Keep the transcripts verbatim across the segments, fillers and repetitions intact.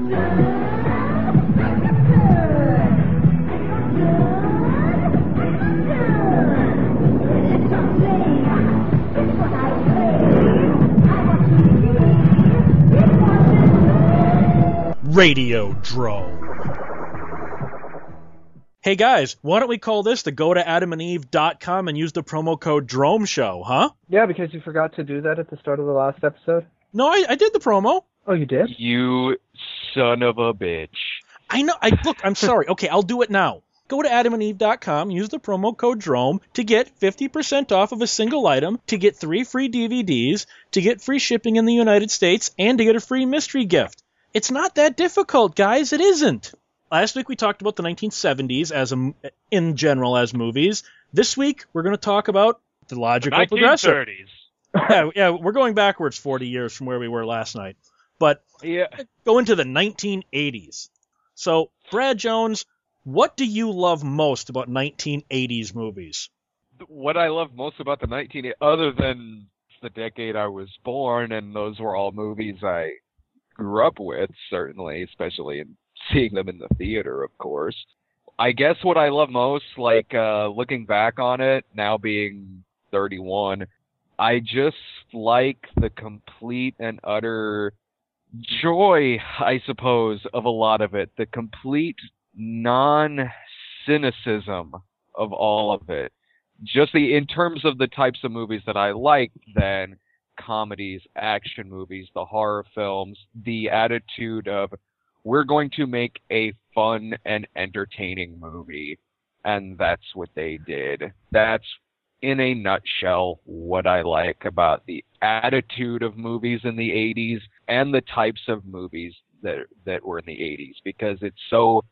Radiodrome. Hey guys, why don't we call this the go to adam and eve dot com and use the promo code DROME SHOW, huh? Yeah, because you forgot to do that at the start of the last episode. No, I, I did the promo. Oh, you did? You son of a bitch. I know. I Look, I'm sorry. Okay, I'll do it now. Go to adam and eve dot com, use the promo code DROME to get fifty percent off of a single item, to get three free D V Ds, to get free shipping in the United States, and to get a free mystery gift. It's not that difficult, guys. It isn't. Last week we talked about the nineteen seventies as a, in general as movies. This week we're going to talk about the logical the progressive. nineteen thirties. yeah, yeah, we're going backwards forty years from where we were last night. But yeah. go into the nineteen eighties. So, Brad Jones, what do you love most about nineteen eighties movies? What I love most about the nineteen eighties, other than the decade I was born, and those were all movies I grew up with, certainly, especially in seeing them in the theater, of course. I guess what I love most, like, uh, looking back on it, now being thirty-one, I just like the complete and utter joy, I suppose, of a lot of it. The complete non-cynicism of all of it. Just the, in terms of the types of movies that I like, then, comedies, action movies, the horror films, the attitude of, we're going to make a fun and entertaining movie. And that's what they did. That's, in a nutshell, what I like about the attitude of movies in the eighties and the types of movies that that were in the eighties, because it's so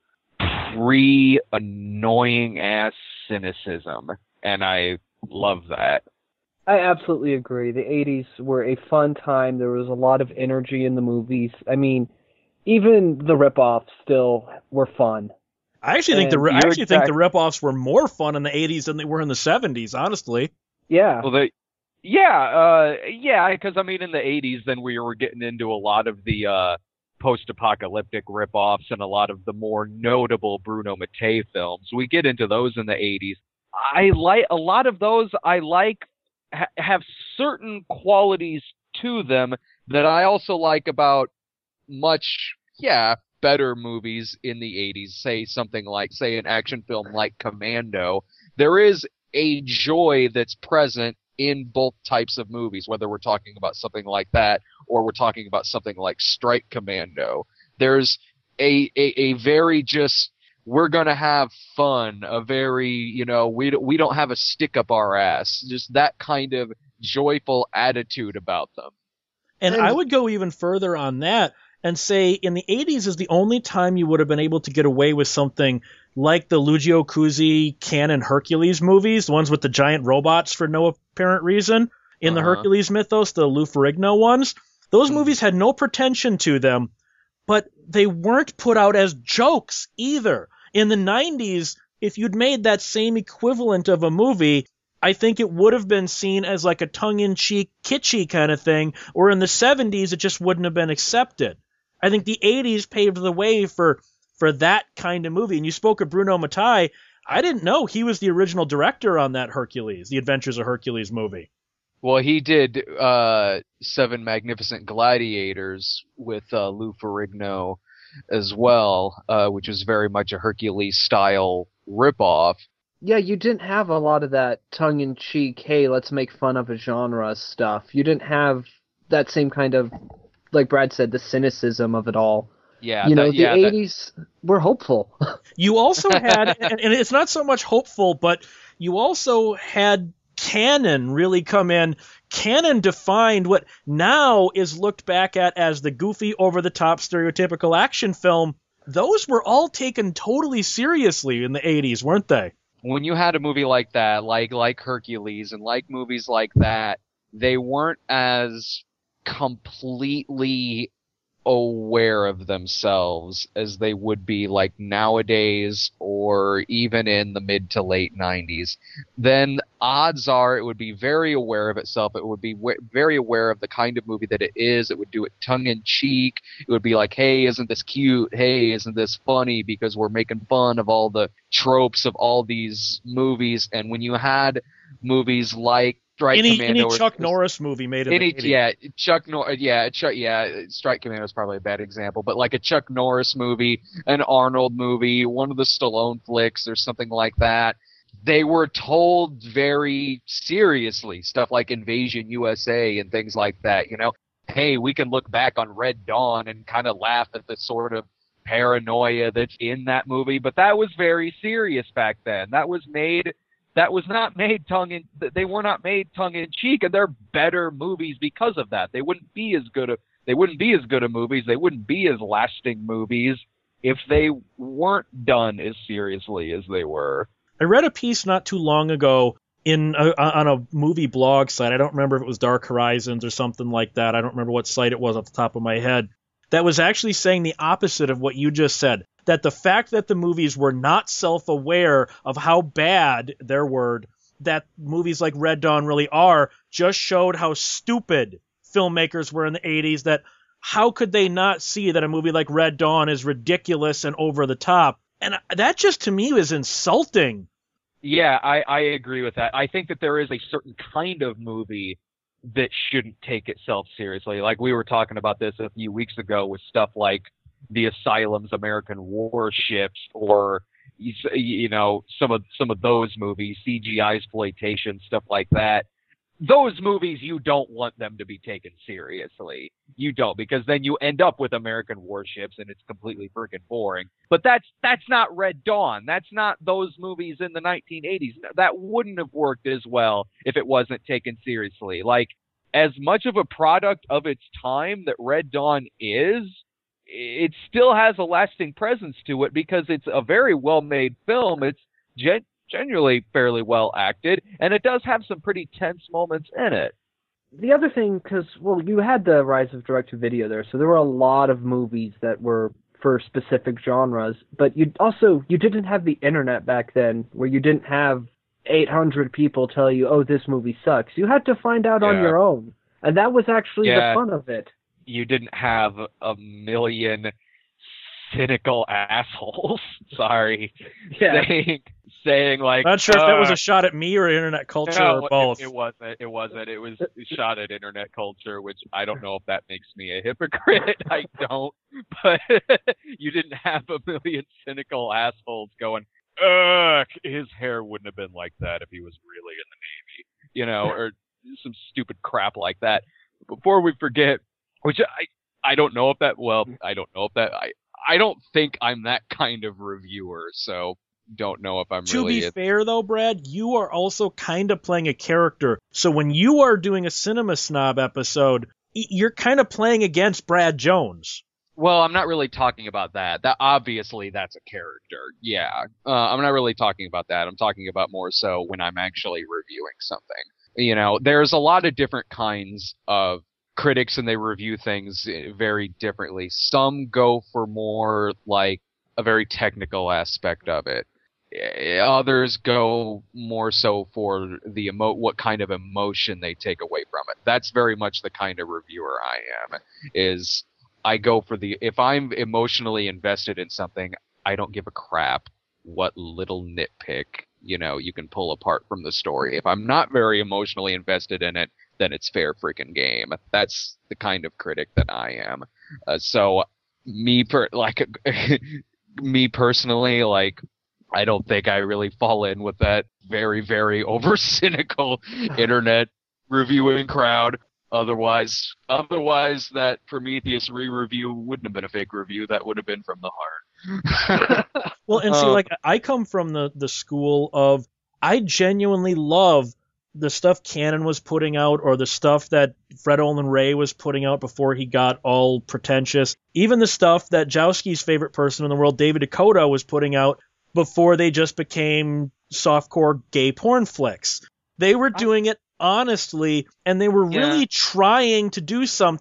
pre-annoying-ass cynicism, and I love that. I absolutely agree. The eighties were a fun time. There was a lot of energy in the movies. I mean, even the rip-offs still were fun. I actually think the And I actually exact- think the rip-offs were more fun in the eighties than they were in the seventies, honestly. Yeah. Well, they, yeah, uh, yeah, because, I mean, in the eighties, then we were getting into a lot of the uh, post-apocalyptic rip-offs and a lot of the more notable Bruno Mattei films. We get into those in the eighties. I like a lot of those. I like ha- have certain qualities to them that I also like about much, yeah, better movies in the eighties. Say something like, say, an action film like Commando. There is a joy that's present in both types of movies, whether we're talking about something like that or we're talking about something like Strike Commando. There's a a, a very just, we're going to have fun, a very, you know, we, we don't have a stick up our ass, just that kind of joyful attitude about them. And, And- I would go even further on that and say in the eighties is the only time you would have been able to get away with something like the Lucio Cuzzi canon Hercules movies, the ones with the giant robots for no apparent reason. In the Uh-huh. Hercules mythos, the Lou Ferrigno ones, those movies had no pretension to them, but they weren't put out as jokes either. In the nineties, if you'd made that same equivalent of a movie, I think it would have been seen as like a tongue-in-cheek, kitschy kind of thing, or in the seventies, it just wouldn't have been accepted. I think the eighties paved the way for for that kind of movie. And you spoke of Bruno Mattei. I didn't know he was the original director on that Hercules, the Adventures of Hercules movie. Well, he did uh, Seven Magnificent Gladiators with uh, Lou Ferrigno as well, uh, which was very much a Hercules-style ripoff. Yeah, you didn't have a lot of that tongue-in-cheek, hey, let's make fun of a genre stuff. You didn't have that same kind of, like Brad said, the cynicism of it all. Yeah, you know, that, the yeah, that- eighties were hopeful. You also had, and and it's not so much hopeful, but you also had canon really come in. Canon defined what now is looked back at as the goofy, over-the-top, stereotypical action film. Those were all taken totally seriously in the eighties, weren't they? when you had a movie like that, like like Hercules and like movies like that, they weren't as completely aware of themselves as they would be like nowadays or even in the mid to late nineties, then odds are it would be very aware of itself. It would be w- very aware of the kind of movie that it is. It would do it tongue in cheek. It would be like, hey, isn't this cute? Hey, isn't this funny? Because we're making fun of all the tropes of all these movies. And when you had movies like Strike any Commando, any Chuck Norris movie made in any, the eighties. yeah, Chuck Nor, yeah, Chuck, yeah, Strike Commando is probably a bad example, but like a Chuck Norris movie, an Arnold movie, one of the Stallone flicks, or something like that, they were told very seriously. Stuff like Invasion U S A and things like that. You know, hey, we can look back on Red Dawn and kind of laugh at the sort of paranoia that's in that movie, but that was very serious back then. That was made. That was not made tongue in. They were not made tongue in cheek, and they're better movies because of that. They wouldn't be as good. A, they wouldn't be as good of movies. They wouldn't be as lasting movies if they weren't done as seriously as they were. I read a piece not too long ago in a, on a movie blog site. I don't remember if it was Dark Horizons or something like that. I don't remember what site it was off the top of my head. That was actually saying the opposite of what you just said. That the fact that the movies were not self-aware of how bad, their word, that movies like Red Dawn really are, just showed how stupid filmmakers were in the eighties, that how could they not see that a movie like Red Dawn is ridiculous and over the top? And that just, to me, was insulting. Yeah, I, I agree with that. I think that there is a certain kind of movie that shouldn't take itself seriously. Like we were talking about this a few weeks ago with stuff like The Asylum's American Warships, or you know, some of some of those movies, C G I exploitation, stuff like that. Those movies, you don't want them to be taken seriously. You don't, because then you end up with American warships and it's completely freaking boring. But that's that's not Red Dawn. That's not those movies in the nineteen eighties. That wouldn't have worked as well if it wasn't taken seriously. Like, as much of a product of its time that Red Dawn is, it still has a lasting presence to it because it's a very well-made film. It's gen- genuinely fairly well acted, and it does have some pretty tense moments in it. The other thing, because, well, you had the rise of direct-to-video there, so there were a lot of movies that were for specific genres, but you also, you didn't have the internet back then, where you didn't have eight hundred people tell you, oh, this movie sucks. You had to find out Yeah. on your own, and that was actually Yeah. the fun of it. You didn't have a million cynical assholes, sorry, Yeah. saying, saying like, Not sure if that was uh, a shot at me or internet culture no, or both. It, it wasn't. It wasn't. It was shot at internet culture, which I don't know if that makes me a hypocrite. I don't. But you didn't have a million cynical assholes going, ugh, his hair wouldn't have been like that if he was really in the Navy, you know, or some stupid crap like that. Before we forget, which I, I don't know if that, well, I don't know if that, I, I don't think I'm that kind of reviewer, so don't know if I'm To really... be a, fair, though, Brad, you are also kind of playing a character. So when you are doing a Cinema Snob episode, y- you're kind of playing against Brad Jones. Well, I'm not really talking about that. That obviously that's a character. Yeah. Uh, I'm not really talking about that. I'm talking about more so when I'm actually reviewing something. You know, there's a lot of different kinds of critics and they review things very differently. Some go for more like a very technical aspect of it. Others go more so for the emo- what kind of emotion they take away from it. That's very much the kind of reviewer I am. Is I go for the, if I'm emotionally invested in something, I don't give a crap what little nitpick, you know, you can pull apart from the story. If I'm not very emotionally invested in it, then it's fair freaking game. That's the kind of critic that I am. Uh, so me per, like, me personally, like, I don't think I really fall in with that very, very over cynical internet reviewing crowd. Otherwise, otherwise that Prometheus re-review wouldn't have been a fake review. That would have been from the heart. Well, and see, Uh, like, I come from the, the school of, I genuinely love the stuff Cannon was putting out, or the stuff that Fred Olen Ray was putting out before he got all pretentious. Even the stuff that Jowski's favorite person in the world, David Dakota, was putting out before they just became softcore gay porn flicks. They were doing it honestly, and they were really Yeah. trying to do something,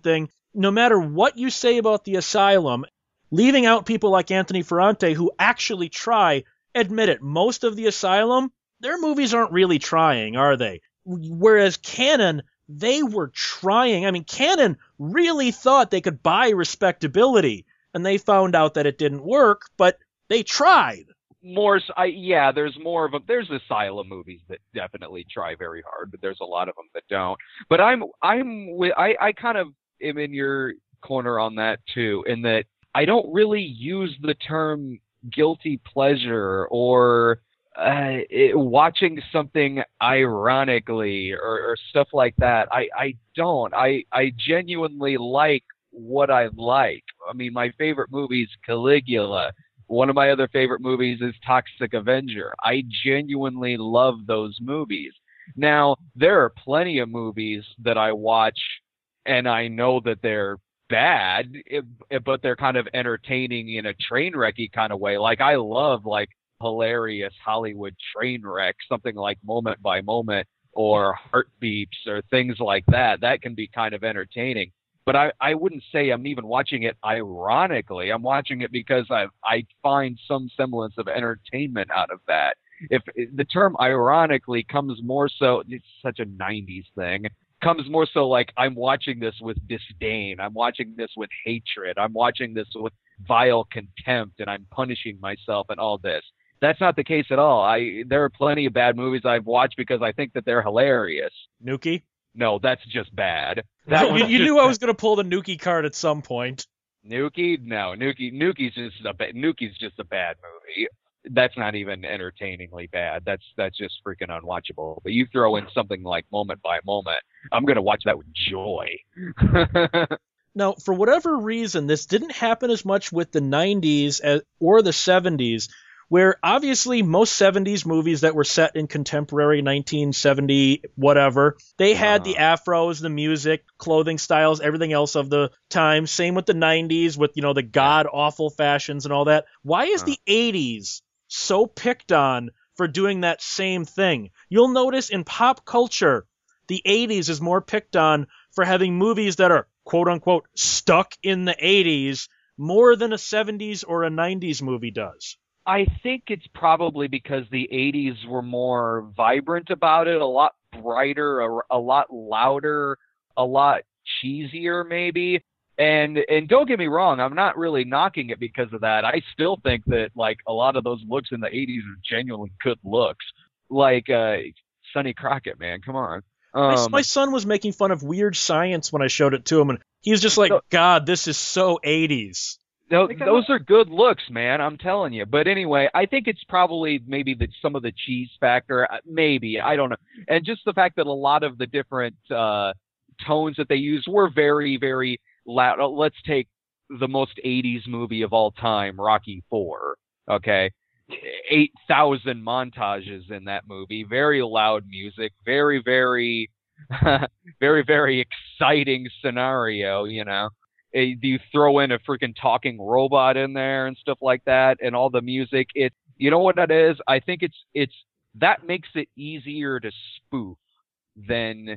no matter what you say about the Asylum, leaving out people like Anthony Ferrante who actually try, admit it, most of the Asylum, their movies aren't really trying, are they? Whereas Cannon, they were trying. I mean, Cannon really thought they could buy respectability, and they found out that it didn't work, but they tried. More, I, yeah, there's more of a, there's Asylum movies that definitely try very hard, but there's a lot of them that don't. But I'm, I'm, with, I, I kind of am in your corner on that too, in that I don't really use the term guilty pleasure or uh, it, watching something ironically or, or stuff like that. I, I don't. I, I genuinely like what I like. I mean, my favorite movie is Caligula. One of my other favorite movies is Toxic Avenger. I genuinely love those movies. Now, there are plenty of movies that I watch and I know that they're bad, but they're kind of entertaining in a train wrecky kind of way. Like, I love, like, hilarious Hollywood train wreck, something like Moment by Moment or Heartbeats or things like that. That can be kind of entertaining. But I, I wouldn't say I'm even watching it ironically. I'm watching it because I I find some semblance of entertainment out of that. If the term ironically comes more so, it's such a nineties thing, comes more so like I'm watching this with disdain. I'm watching this with hatred. I'm watching this with vile contempt, and I'm punishing myself and all this. That's not the case at all. I there are plenty of bad movies I've watched because I think that they're hilarious. Nuki? No, that's just bad. That you you knew I was going to pull the Nuki card at some point. Nuki? No, Nuki. Nuki's just a ba- Nuki's just a bad movie. That's not even entertainingly bad. That's that's just freaking unwatchable. But you throw in something like Moment by Moment, I'm going to watch that with joy. Now, for whatever reason, this didn't happen as much with the nineties as, or the seventies, where obviously most seventies movies that were set in contemporary nineteen seventy whatever, they had uh, the afros, the music, clothing styles, everything else of the time. Same with the nineties with, you know, the god-awful fashions and all that. Why is uh, the eighties so picked on for doing that same thing? You'll notice in pop culture, the eighties is more picked on for having movies that are quote-unquote stuck in the eighties more than a seventies or a nineties movie does. I think it's probably because the eighties were more vibrant about it, a lot brighter, a, a lot louder, a lot cheesier maybe. And and don't get me wrong, I'm not really knocking it because of that. I still think that like a lot of those looks in the eighties are genuinely good looks. Like uh, Sonny Crockett, man, come on. Um, my, my son was making fun of Weird Science when I showed it to him, and he was just like, so, God, this is so eighties. No, those are good looks, man. I'm telling you. But anyway, I think it's probably maybe the, some of the cheese factor. Maybe. I don't know. And just the fact that a lot of the different uh, tones that they used were very, very loud. Let's take the most eighties movie of all time, Rocky four. Okay. eight thousand montages in that movie. Very loud music. Very, very, very, very exciting scenario, you know. Do you throw in a freaking talking robot in there and stuff like that, and all the music? It, you know what that is? I think it's it's that makes it easier to spoof than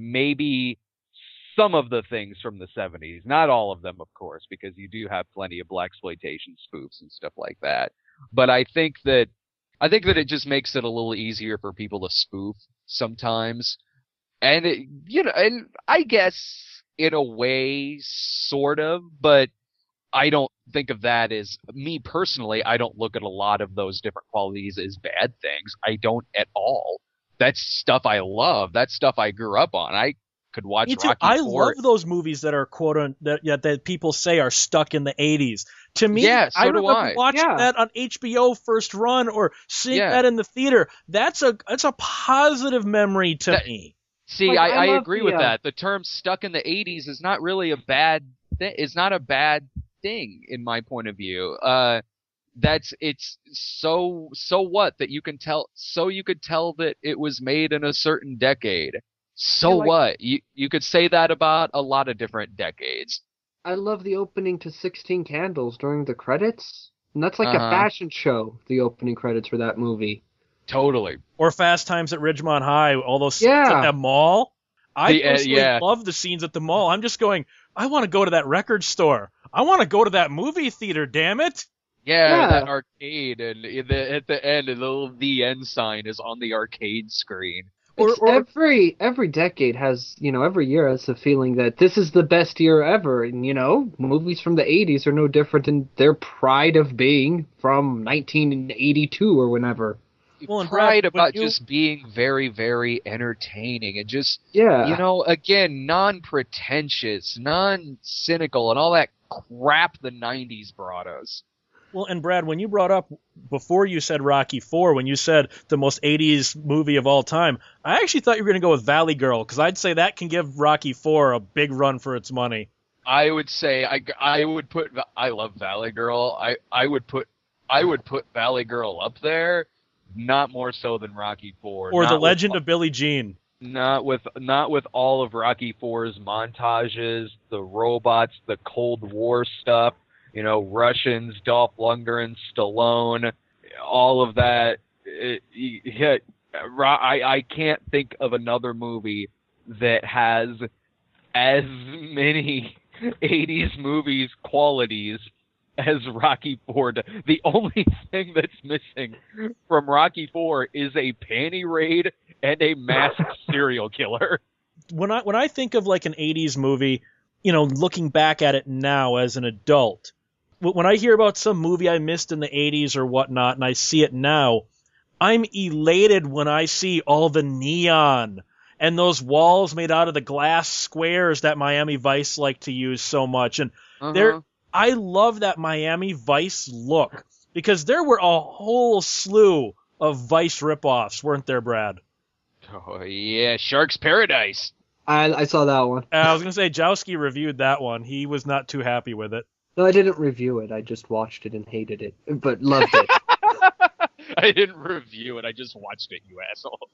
maybe some of the things from the seventies. Not all of them, of course, because you do have plenty of blaxploitation spoofs and stuff like that. But I think that I think that it just makes it a little easier for people to spoof sometimes, and it, you know, and I guess. In a way, sort of, but I don't think of that as, me personally, I don't look at a lot of those different qualities as bad things. I don't at all. That's stuff I love. That's stuff I grew up on. I could watch Me too. Rocky I four. love those movies that are quote un, that yeah, that people say are stuck in the eighties. To me, yeah, so I do remember I. watching Yeah. that on H B O first run or seeing Yeah. that in the theater. That's a that's a positive memory to That- me. See, Like, I, I I love agree the, with uh, that. The term "stuck in the eighties" is not really a bad thing. It's not a bad thing in my point of view. Uh, that's it's so so what that you can tell. So you could tell that it was made in a certain decade. So Yeah, like- what? You you could say that about a lot of different decades. I love the opening to sixteen Candles during the credits. And that's like Uh-huh. a fashion show, the opening credits for that movie. Totally. Or Fast Times at Ridgemont High, all those scenes Yeah. at that mall. I The, uh, personally yeah. love the scenes at the mall. I'm just going, I want to go to that record store. I want to go to that movie theater, damn it. Yeah, Yeah. that arcade, and in the, at the end, a little The End sign is on the arcade screen. Or, It's or every every decade has, you know, every year has a feeling that this is the best year ever. And, you know, movies from the eighties are no different in their pride of being from nineteen eighty-two or whenever. Well, and Brad, Pride when about you- just being very, very entertaining and just, Yeah. you know, again, non-pretentious, non-cynical, and all that crap the nineties brought us. Well, and Brad, when you brought up, before you said Rocky four, when you said the most eighties movie of all time, I actually thought you were going to go with Valley Girl, because I'd say that can give Rocky four a big run for its money. I would say I, I would put I love Valley Girl. I, I would put I would put Valley Girl up there, not more so than Rocky four. Or not The with- Legend of Billie Jean. Not with not with all of Rocky four's montages, the robots, the Cold War stuff, you know, Russians, Dolph Lundgren, Stallone, all of that. It, it, I I can't think of another movie that has as many eighties movies qualities as Rocky four. The only thing that's missing from Rocky four is a panty raid and a masked serial killer. When I when I think of like an eighties movie, you know, looking back at it now as an adult, wh- when I hear about some movie I missed in the eighties or whatnot, and I see it now, I'm elated when I see all the neon and those walls made out of the glass squares that Miami Vice like to use so much. And Uh-huh. there, I love that Miami Vice look, because there were a whole slew of Vice ripoffs, weren't there, Brad? Oh yeah, Shark's Paradise. I I saw that one. Uh, I was going to say, Jowski reviewed that one. He was not too happy with it. No, I didn't review it. I just watched it and hated it, but loved it. I didn't review it. I just watched it, you asshole.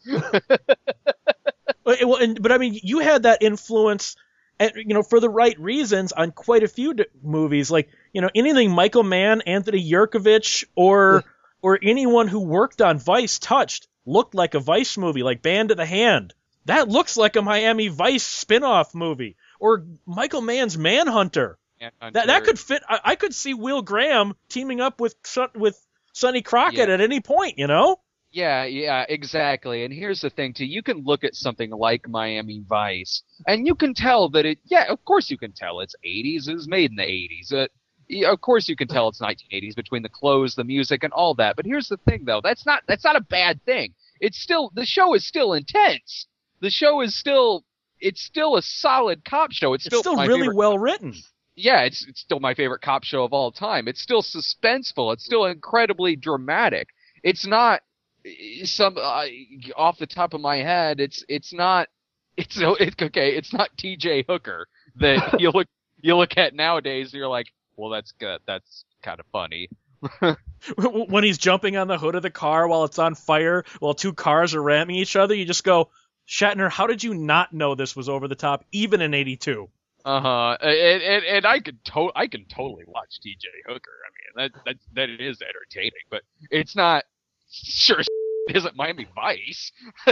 But, well, and, but I mean, you had that influence, and, you know, for the right reasons on quite a few d- movies. Like, you know, anything Michael Mann, Anthony Yerkovich, or or anyone who worked on Vice touched looked like a Vice movie, like Band of the Hand. That looks like a Miami Vice spin-off movie. Or Michael Mann's Manhunter. That that could fit. I, I could see Will Graham teaming up with Son- with Sonny Crockett Yeah. at any point, you know? Yeah, yeah, exactly. And here's the thing, too. You can look at something like Miami Vice, and you can tell that it, yeah, of course you can tell it's eighties. It was made in the eighties. Uh, yeah, of course you can tell it's nineteen eighties between the clothes, the music, and all that. But here's the thing, though. That's not, that's not a bad thing. It's still, the show is still intense. The show is still, it's still a solid cop show. It's It's still, still my really favorite- well written. Yeah, it's it's still my favorite cop show of all time. It's still suspenseful. It's still incredibly dramatic. It's not some uh, off the top of my head. It's it's not. It's it's okay. It's not T J Hooker that you look you look at nowadays. And you're like, well, that's good. That's kind of funny. When he's jumping on the hood of the car while it's on fire, while two cars are ramming each other, you just go, Shatner, how did you not know this was over the top, even in eighty-two? Uh huh. And, and and I could to- I can totally watch T J Hooker. I mean that that that it is entertaining, but it's not. Sure, isn't Miami Vice.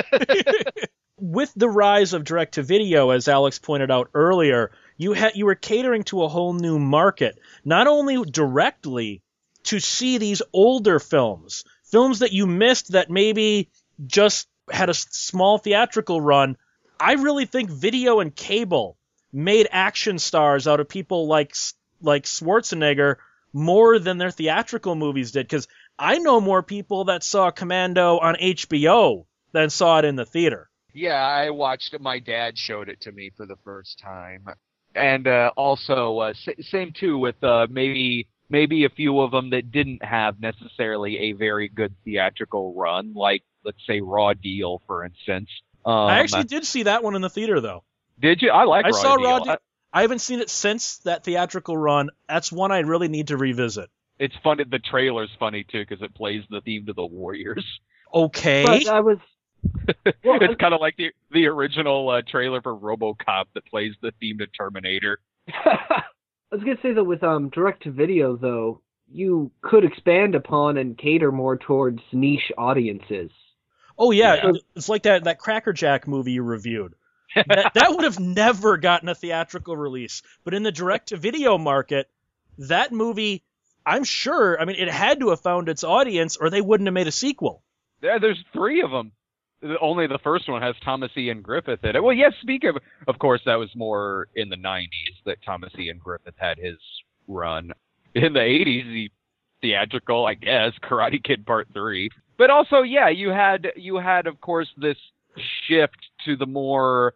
With the rise of direct-to-video, as Alex pointed out earlier, you had you were catering to a whole new market, not only directly to see these older films, films that you missed that maybe just had a s- small theatrical run. I really think video and cable made action stars out of people like S- like Schwarzenegger more than their theatrical movies did, because I know more people that saw Commando on H B O than saw it in the theater. Yeah, I watched it. My dad showed it to me for the first time, and uh, also uh, s- same too with uh, maybe maybe a few of them that didn't have necessarily a very good theatrical run, like let's say Raw Deal, for instance. Um, I actually did see that one in the theater, though. did you? I like I Raw saw Deal. Raw Deal. I- I haven't seen it since that theatrical run. That's one I really need to revisit. It's funny. The trailer's funny too because it plays the theme to the Warriors. Okay. But I was Well, It's kind of like the the original uh, trailer for RoboCop that plays the theme to Terminator. I was gonna say that with um direct to video though, you could expand upon and cater more towards niche audiences. Oh, yeah. Yeah. It's like that, that Cracker Jack movie you reviewed. that, that would have never gotten a theatrical release. But in the direct-to-video market, that movie, I'm sure, I mean, it had to have found its audience or they wouldn't have made a sequel. Yeah, there's three of them. Only the first one has Thomas Ian Griffith in it. Well, yes, speak of, of course, that was more in the nineties that Thomas Ian Griffith had his run. In the eighties, the theatrical, I guess, Karate Kid Part three. But also, yeah, you had, you had, of course, this shift to the more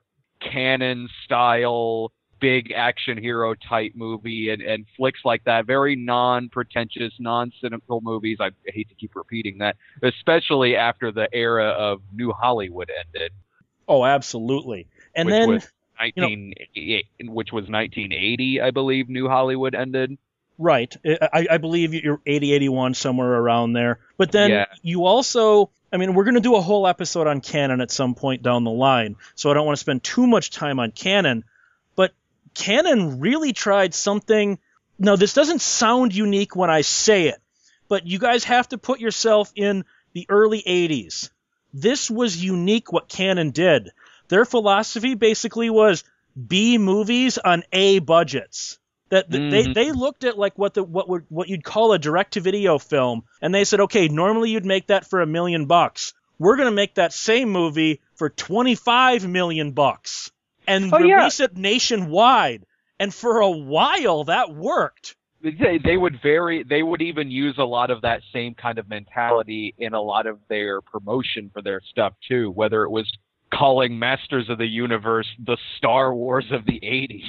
canon-style, big action hero type movie and, and flicks like that, very non-pretentious, non-cynical movies. I hate to keep repeating that, especially after the era of New Hollywood ended. Oh, absolutely. And which then, was nineteen, you know, which was nineteen eighty, I believe, New Hollywood ended. Right. I, I believe you're eighty, eighty-one, somewhere around there. But then Yeah. you also, I mean, we're going to do a whole episode on canon at some point down the line, so I don't want to spend too much time on canon. But canon really tried something. Now, this doesn't sound unique when I say it, but you guys have to put yourself in the early eighties. This was unique what canon did. Their philosophy basically was B movies on A budgets. That th- Mhm. they they looked at like what the what would what you'd call a direct-to-video film, and they said, okay, normally you'd make that for a million bucks. We're going to make that same movie for twenty-five million bucks and Oh, yeah. release it nationwide. And for a while, that worked. They, they would very, they would even use a lot of that same kind of mentality in a lot of their promotion for their stuff too, whether it was calling Masters of the Universe the Star Wars of the eighties.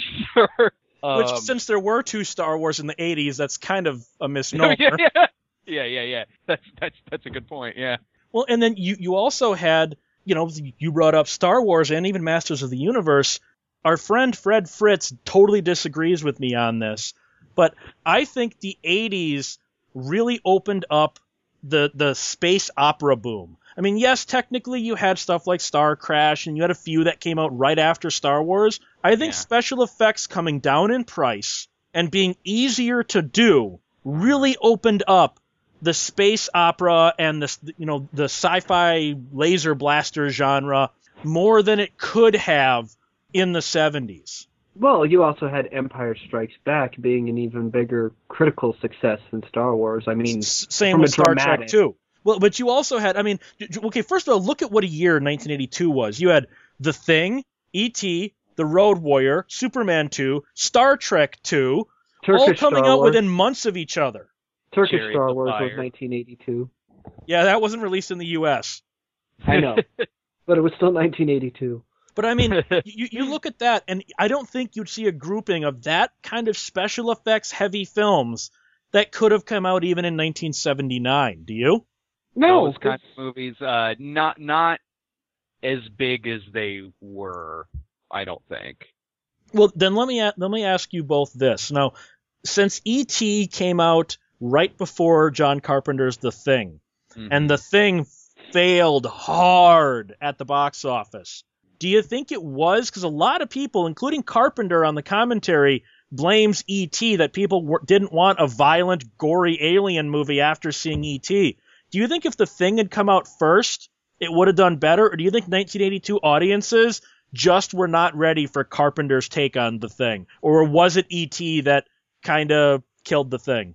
Which, Um, since there were two Star Wars in the eighties, that's kind of a misnomer. yeah, yeah, yeah, yeah, yeah. That's that's that's a good point. Yeah. Well, and then you, you also had, you know, you brought up Star Wars and even Masters of the Universe. Our friend Fred Fritz totally disagrees with me on this, but I think the eighties really opened up the the space opera boom. I mean, yes, technically you had stuff like Star Crash, and you had a few that came out right after Star Wars. I think Yeah. special effects coming down in price and being easier to do really opened up the space opera and the, you know, the sci-fi laser blaster genre more than it could have in the seventies. Well, you also had Empire Strikes Back being an even bigger critical success than Star Wars. I mean, S- same from with a Star Trek dramatic- too. Well, but you also had, I mean, j- j- okay, first of all, look at what a year nineteen eighty-two was. You had The Thing, E T, The Road Warrior, Superman two, Star Trek two, all Turkish coming Star out Wars. within months of each other. Turkish Chariots Star of Wars was Fire. nineteen eighty-two. Yeah, that wasn't released in the U S. I know, but it was still nineteen eighty-two. But I mean, you, you look at that, and I don't think you'd see a grouping of that kind of special effects heavy films that could have come out even in nineteen seventy-nine. Do you? No, Those kind of movies, uh, not not as big as they were. I don't think. Well, then let me a- let me ask you both this. Now, since E T came out right before John Carpenter's The Thing, Mhm. and The Thing failed hard at the box office, do you think it was? Because a lot of people, including Carpenter on the commentary, blames E T that people were, didn't want a violent, gory alien movie after seeing E T. Do you think if The Thing had come out first, it would have done better? Or do you think nineteen eighty-two audiences just were not ready for Carpenter's take on The Thing? Or was it E T that kind of killed The Thing?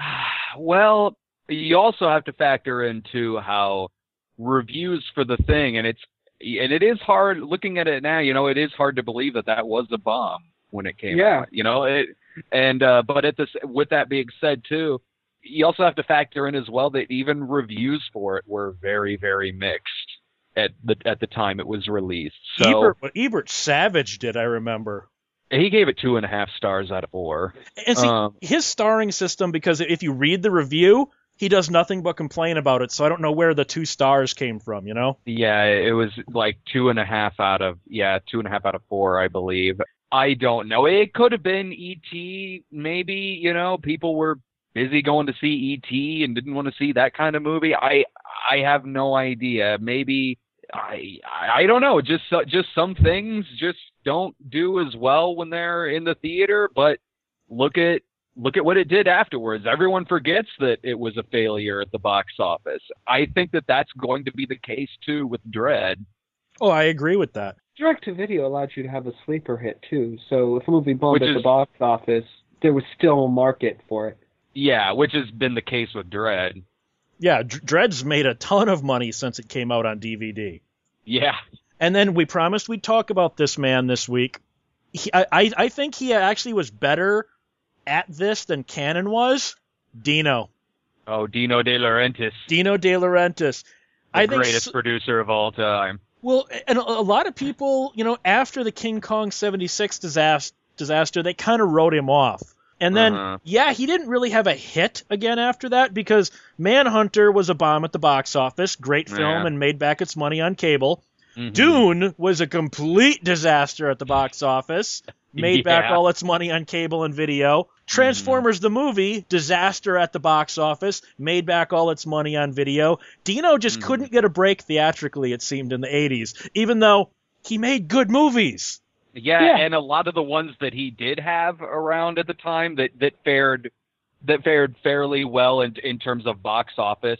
Well, you also have to factor into how reviews for The Thing, and it's and it is hard looking at it now. You know, it is hard to believe that that was a bomb when it came Yeah. out. You know, it, and uh, but at this, with that being said, too, you also have to factor in as well that even reviews for it were very, very mixed at the at the time it was released. So Ebert, what Ebert savaged it, I remember. he gave it two and a half stars out of four. And see, Um, his starring system, because if you read the review, he does nothing but complain about it, so I don't know where the two stars came from, you know? Yeah, it was like two and a half out of yeah, two and a half out of four, I believe. I don't know. It could have been E T, maybe. You know, people were busy going to see E T and didn't want to see that kind of movie. I I have no idea. Maybe I I don't know. Just just some things just don't do as well when they're in the theater. But look at look at what it did afterwards. Everyone forgets that it was a failure at the box office. I think that that's going to be the case too with Dredd. Oh, I agree with that. direct-to-video allowed you to have a sleeper hit, too. So if a movie bombed Which at is- the box office, there was still a market for it. Yeah, which has been the case with Dredd. Yeah, Dr- Dread's made a ton of money since it came out on D V D. Yeah. And then we promised we'd talk about this man this week. He, I, I I think he actually was better at this than Cannon was. Dino. Oh, Dino De Laurentiis. Dino De Laurentiis. The I think greatest s- producer of all time. Well, and a, a lot of people, you know, after the King Kong seventy-six disaster, disaster they kind of wrote him off. And then, Uh-huh. yeah, he didn't really have a hit again after that because Manhunter was a bomb at the box office, great film, Yeah. and made back its money on cable. Mhm. Dune was a complete disaster at the box office, made back Yeah. all its money on cable and video. Transformers the movie, disaster at the box office, made back all its money on video. Dino just Mhm. couldn't get a break theatrically, it seemed, in the eighties, even though he made good movies. Yeah, Yeah. and a lot of the ones that he did have around at the time that, that fared that fared fairly well in in terms of box office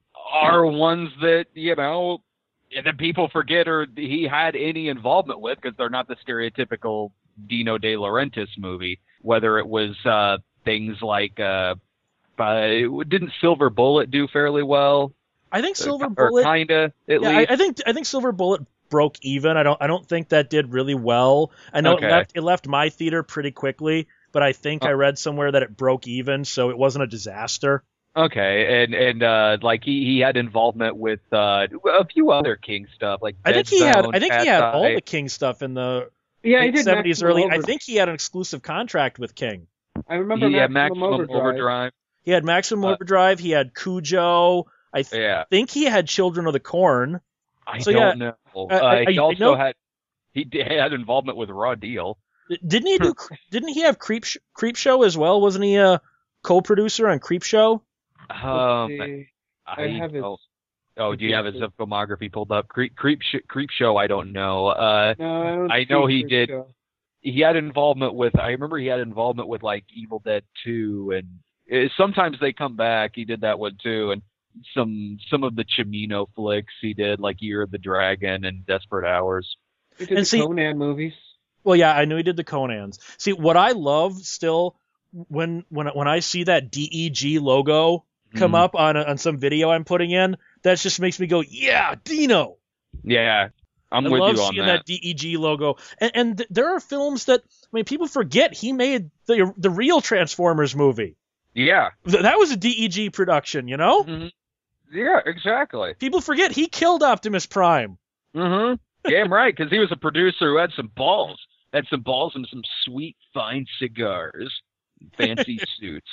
are ones that, you know, that people forget or he had any involvement with because they're not the stereotypical Dino De Laurentiis movie. Whether it was uh, things like uh, uh, didn't Silver Bullet do fairly well? I think Silver or Bullet. kinda at Yeah, I, least. I think I think Silver Bullet broke even. I don't I don't think that did really well. I know Okay. it left it left my theater pretty quickly, but I think Oh. I read somewhere that it broke even, so it wasn't a disaster. Okay, and and uh, like he, he had involvement with uh, a few other King stuff, like I think Dead he had Zone, I think he Cat's had all Eye. the King stuff in the Yeah, he late did seventies, Maximum early. I Overdrive. think he had an exclusive contract with King. I remember He had Maximum, Maximum Overdrive. Overdrive. He had Maximum Uh, Overdrive. He had Cujo. I th- Yeah, think he had Children of the Corn. I So, don't yeah, know. I- Uh, I- he I also know- had he did, had involvement with Raw Deal. Didn't he do? Didn't he have Creep Sh- Creep Show as well? Wasn't he a co-producer on Creep Show? Let's Um, see. I I have his- don't- Oh, do you have his filmography pulled up? Creep Creep Sh- Creep Show. I don't know. Uh, No, I, don't I know see he Creep did- Show. he had involvement with. I remember he had involvement with like Evil Dead two, and uh, sometimes they come back. He did that one too, and some some of the Cimino flicks he did, like Year of the Dragon and Desperate Hours. He did And the see- Conan movies. Well, yeah, I knew he did the Conans. See, what I love still when when when I see that D E G logo come Mhm. up on a, on some video I'm putting in, that just makes me go, yeah, Dino. Yeah, I'm I with love you on seeing that. that D E G logo. And, and th- there are films that I mean, people forget he made the the real Transformers movie. Yeah. Th- that was a D E G production, you know. Mhm. Yeah, exactly. People forget he killed Optimus Prime. Mm-hmm. Damn right, because he was a producer who had some balls. Had some balls and some sweet, fine cigars, fancy suits.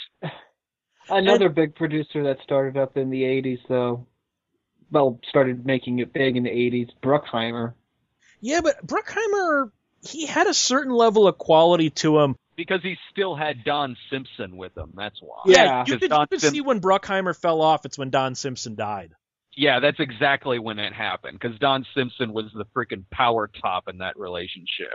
Another big producer that started up in the eighties, though. Well, started making it big in the eighties. Bruckheimer. Yeah, but Bruckheimer, he had a certain level of quality to him. Because he still had Don Simpson with him. That's why. Yeah. you 'Cause could, you Don could Sim- see when Bruckheimer fell off, it's when Don Simpson died. Yeah, that's exactly when it happened. Because Don Simpson was the freaking power top in that relationship.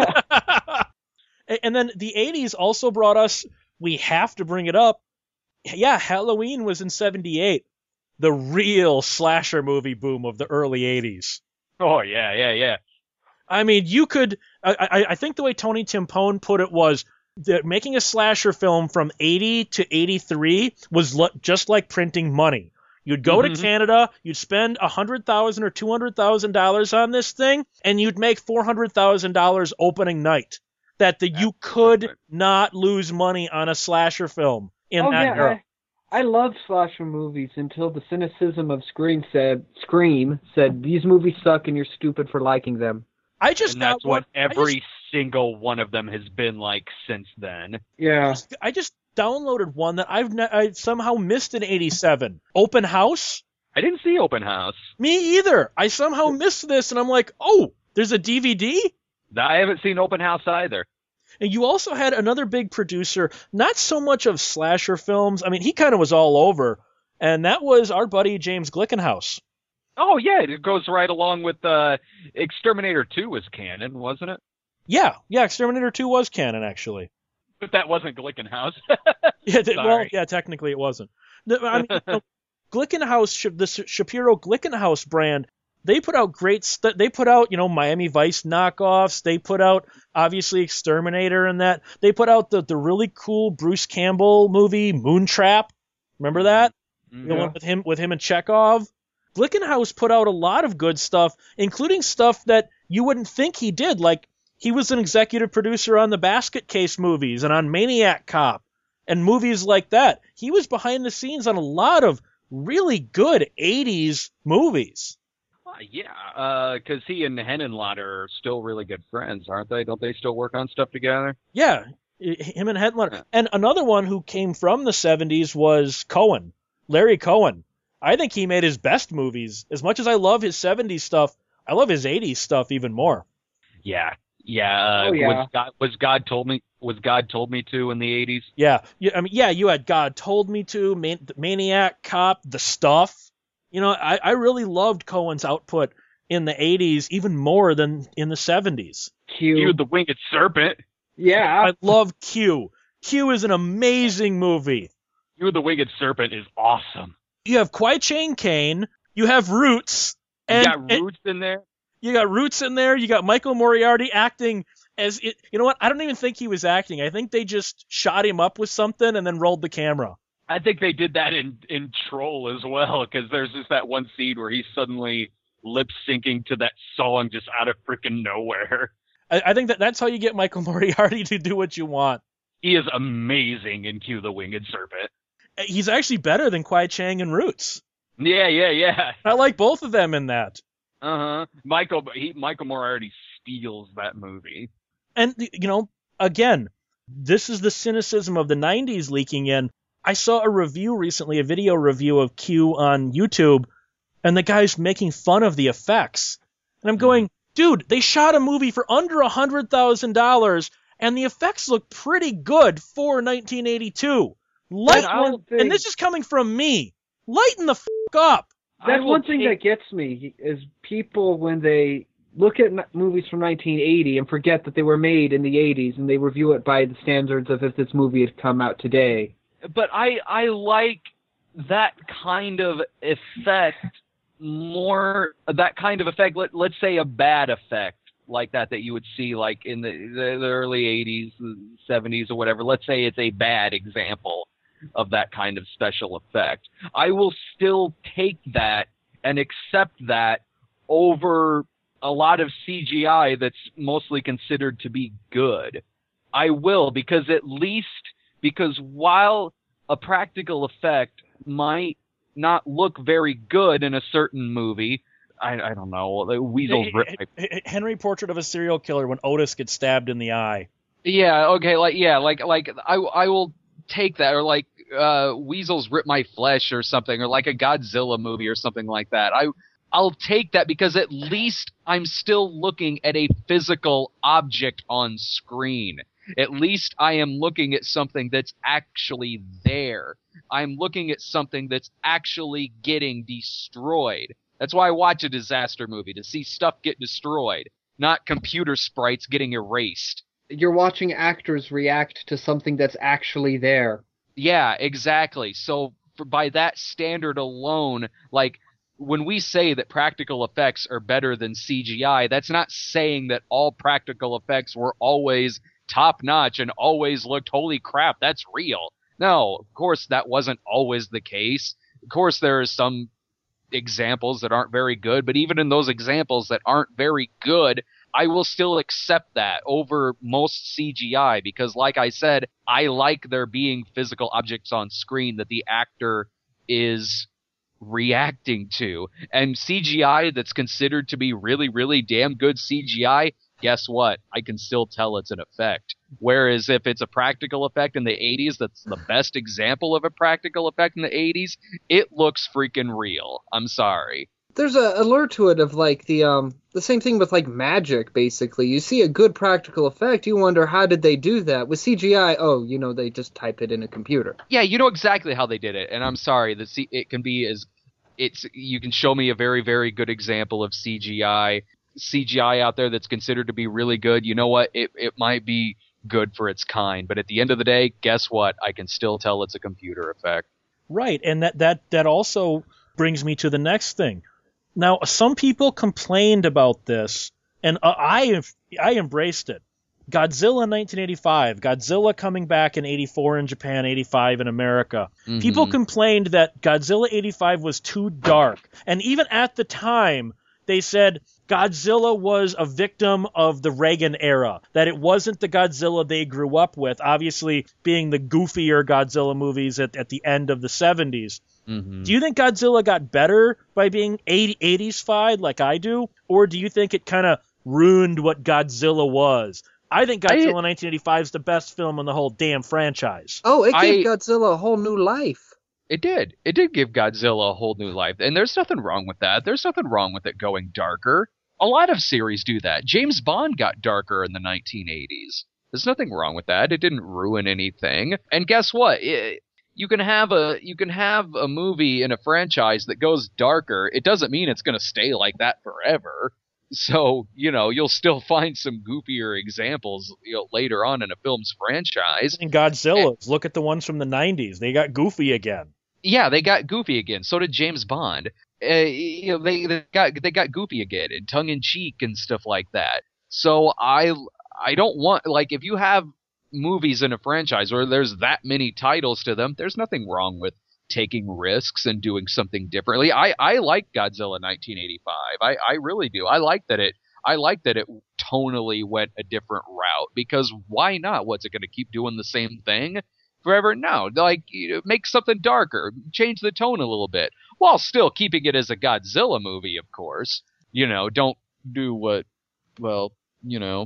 And then the eighties also brought us, we have to bring it up. Yeah, Halloween was in seventy-eight. The real slasher movie boom of the early eighties. Oh yeah, yeah, yeah. I mean, you could, I, I, I think the way Tony Timpone put it was that making a slasher film from eighty to eighty-three was lo- just like printing money. You'd go Mhm. to Canada, you'd spend one hundred thousand dollars or two hundred thousand dollars on this thing, and you'd make four hundred thousand dollars opening night. That the, you could Absolutely. not lose money on a slasher film in oh that yeah, era. I, I loved slasher movies until the cynicism of Scream said, Scream said, these movies suck and you're stupid for liking them. I just And that's got what one, I just- every single one of them has been like since then. Yeah. I just downloaded one that I've ne- I somehow missed in eighty-seven. Open House? I didn't see Open House. Me either. I somehow missed this, and I'm like, oh, there's a D V D? I haven't seen Open House either. And you also had another big producer, not so much of slasher films. I mean, he kind of was all over, and that was our buddy James Glickenhaus. Oh yeah, it goes right along with uh, Exterminator two was canon, wasn't it? Yeah, yeah, Exterminator two was canon, actually. But that wasn't Glickenhaus. Yeah, th- well, Sorry. yeah, technically it wasn't. The- I mean, you know, Glickenhaus, Sh- the Sh- Shapiro Glickenhaus brand, They put out great stuff. They put out, you know, Miami Vice knockoffs. They put out, obviously, Exterminator and that. They put out the, the really cool Bruce Campbell movie, Moontrap. Remember that? Mm-hmm. The one with him, with him and Chekhov. Glickenhaus put out a lot of good stuff, including stuff that you wouldn't think he did. Like, he was an executive producer on the Basket Case movies and on Maniac Cop and movies like that. He was behind the scenes on a lot of really good eighties movies. Uh, yeah, because uh, he and Henenlotter are still really good friends, aren't they? Don't they still work on stuff together? Yeah, him and Henenlotter. Yeah. And another one who came from the seventies was Cohen, Larry Cohen. I think he made his best movies. As much as I love his seventies stuff, I love his eighties stuff even more. Yeah, yeah. Uh, Oh, yeah. Was God, was God told me? Was God told me to in the eighties? Yeah, yeah. I mean, yeah. You had God Told Me To, Man- Maniac Cop, The Stuff. You know, I, I really loved Cohen's output in the eighties even more than in the seventies. Q. You, the Winged Serpent. Yeah. I love Q. Q is an amazing movie. You, the Winged Serpent is awesome. You have Kwai Chang Caine. You have Roots. And, you got and Roots in there. you got Roots in there. You got Michael Moriarty acting as it. You know what? I don't even think he was acting. I think they just shot him up with something and then rolled the camera. I think they did that in, in Troll as well, because there's just that one scene where he's suddenly lip syncing to that song just out of freaking nowhere. I, I think that that's how you get Michael Moriarty to do what you want. He is amazing in Q the Winged Serpent. He's actually better than Kwai Chang and Roots. Yeah, yeah, yeah. I like both of them in that. Uh huh. Michael, he, Michael Moriarty steals that movie. And, you know, again, this is the cynicism of the nineties leaking in. I saw a review recently, a video review of Q on YouTube, and the guy's making fun of the effects. And I'm going, dude, they shot a movie for under one hundred thousand dollars, and the effects look pretty good for nineteen eighty-two. Lighten, That's one thing- and this is coming from me. Lighten the f*** up. That's I will one thing take- that gets me is people when they look at m- movies from nineteen eighty and forget that they were made in the eighties and they review it by the standards of if this movie had come out today. But I I like that kind of effect more. That kind of effect. Let, let's say a bad effect like that that you would see like in the, the, the early eighties, seventies, or whatever. Let's say it's a bad example of that kind of special effect. I will still take that and accept that over a lot of C G I that's mostly considered to be good. I will, because at least, because while a practical effect might not look very good in a certain movie, I, I don't know, the weasels rip my... Henry Portrait of a Serial Killer when Otis gets stabbed in the eye. Yeah, okay, like, yeah, like, like, I, I will take that, or like, uh, Weasels Rip My Flesh or something, or like a Godzilla movie or something like that. I, I'll take that because at least I'm still looking at a physical object on screen. At least I am looking at something that's actually there. I'm looking at something that's actually getting destroyed. That's why I watch a disaster movie, to see stuff get destroyed, not computer sprites getting erased. You're watching actors react to something that's actually there. Yeah, exactly. So for, by that standard alone, like, when we say that practical effects are better than C G I, that's not saying that all practical effects were always top-notch and always looked, holy crap, that's real. No, of course that wasn't always the case. Of course there are some examples that aren't very good, but even in those examples that aren't very good, I will still accept that over most C G I because, like I said, I like there being physical objects on screen that the actor is reacting to. And C G I that's considered to be really, really damn good C G I, guess what? I can still tell it's an effect. Whereas if it's a practical effect in the eighties, that's the best example of a practical effect in the eighties, it looks freaking real. I'm sorry. There's a allure to it of like the um the same thing with like magic, basically. You see a good practical effect, you wonder how did they do that? With C G I, oh, you know, they just type it in a computer. Yeah, you know exactly how they did it, and I'm sorry. The C- it can be as it's you can show me a very, very good example of C G I. C G I out there that's considered to be really good. You know what? It it might be good for its kind, but at the end of the day, guess what? I can still tell it's a computer effect. Right, and that that that also brings me to the next thing. Now, some people complained about this, and uh, I I embraced it. Godzilla nineteen eighty-five, Godzilla coming back in eighty-four in Japan, eighty-five in America. Mhm. People complained that Godzilla eighty-five was too dark. And even at the time, they said Godzilla was a victim of the Reagan era, that it wasn't the Godzilla they grew up with, obviously being the goofier Godzilla movies at, at the end of the seventies. Mhm. Do you think Godzilla got better by being eighties-fied like I do? Or do you think it kind of ruined what Godzilla was? I think Godzilla nineteen eighty-five is the best film in the whole damn franchise. Oh, it gave I- Godzilla a whole new life. It did. It did give Godzilla a whole new life. And there's nothing wrong with that. There's nothing wrong with it going darker. A lot of series do that. James Bond got darker in the nineteen eighties. There's nothing wrong with that. It didn't ruin anything. And guess what? It, you can have a you can have a movie in a franchise that goes darker. It doesn't mean it's going to stay like that forever. So, you know, you'll still find some goofier examples, you know, later on in a film's franchise. And Godzilla's, look at the ones from the nineties. They got goofy again. Yeah, they got goofy again. So did James Bond. Uh, you know, they, they got they got goofy again and tongue in cheek and stuff like that. So I I don't want, like, if you have movies in a franchise where there's that many titles to them, there's nothing wrong with taking risks and doing something differently. I, I like Godzilla nineteen eighty-five. I, I really do. I like that it I like that it tonally went a different route, because why not? What's it going to keep doing the same thing forever? No, like, you know, make something darker, change the tone a little bit, while still keeping it as a Godzilla movie, of course. You know, don't do what, well, you know.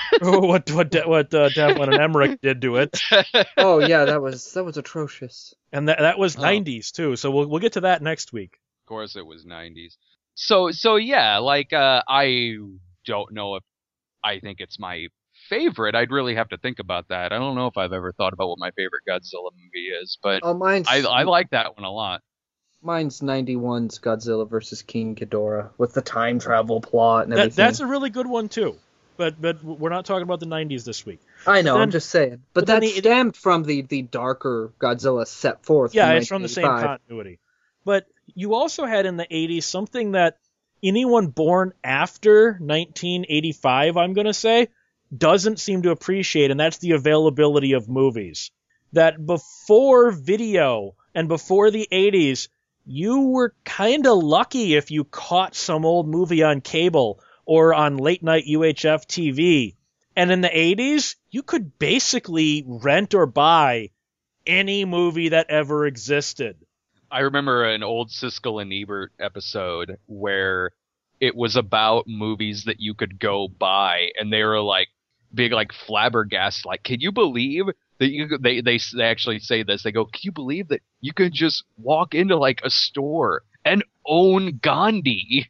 what what De- what uh, Devlin and Emmerich did to it, Oh yeah, that was that was atrocious. and that that was Oh. nineties too. So we'll we'll get to that next week. Of course, it was nineties. So, so yeah, like, uh, I don't know if I think it's my favorite. I'd really have to think about that. I don't know if I've ever thought about what my favorite Godzilla movie is, but Oh, mine's I, I like that one a lot. mine's ninety-one's Godzilla versus King Ghidorah with the time travel plot and That, everything. that's a really good one too. But but we're not talking about the nineties this week. I know, then- I'm just saying. But, but then that the- stemmed from the, the darker Godzilla set forth. Yeah, from it's from the same nineteen eighty-five. continuity. But you also had in the eighties something that anyone born after nineteen eighty-five, I'm going to say, doesn't seem to appreciate, and that's the availability of movies. That before video and before the eighties, you were kind of lucky if you caught some old movie on cable or on late night U H F T V. And in the eighties, you could basically rent or buy any movie that ever existed. I remember an old Siskel and Ebert episode where it was about movies that you could go buy, and they were like big, like flabbergasted. Like, can you believe that you? could- They they they actually say this. They go, can you believe that you could just walk into like a store and own Gandhi?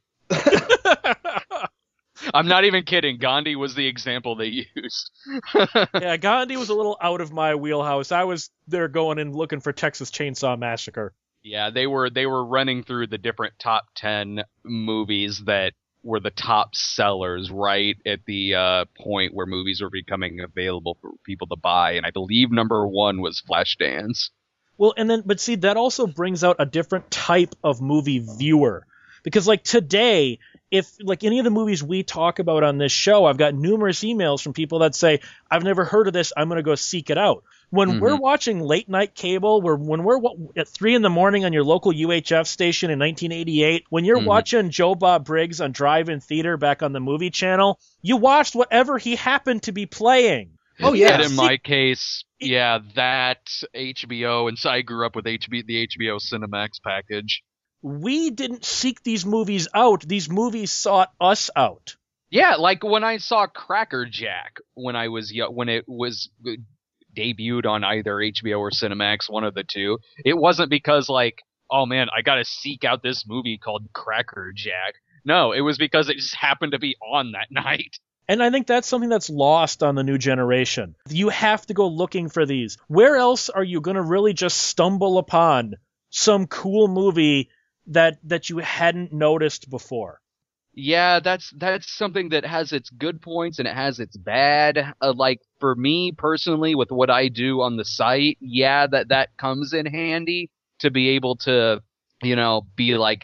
I'm not even kidding. Gandhi was the example they used. Yeah, Gandhi was a little out of my wheelhouse. I was there going and looking for Texas Chainsaw Massacre. Yeah, they were they were running through the different top ten movies that were the top sellers right at the uh, point where movies were becoming available for people to buy, and I believe number one was Flashdance. Well, and then, but see, that also brings out a different type of movie viewer. Because, like, today, if, like, any of the movies we talk about on this show, I've got numerous emails from people that say, I've never heard of this, I'm going to go seek it out. When Mhm. we're watching late night cable, where when we're wa- at three in the morning on your local U H F station in nineteen eighty-eight, when you're Mhm. watching Joe Bob Briggs on Drive-In Theater back on the movie channel, you watched whatever he happened to be playing. Oh, yeah. And in See- my case, yeah, that H B O, and so I grew up with H B, the H B O Cinemax package. We didn't seek these movies out. These movies sought us out. Yeah, like when I saw Cracker Jack when I was young, when it was debuted on either H B O or Cinemax, one of the two. It wasn't because, like, oh man, I gotta seek out this movie called Cracker Jack. No, it was because it just happened to be on that night. And I think that's something that's lost on the new generation. You have to go looking for these. Where else are you going to really just stumble upon some cool movie that that you hadn't noticed before? Yeah, that's that's something that has its good points and it has its bad. Uh, like for me personally, with what I do on the site, yeah, that that comes in handy to be able to, you know, be like,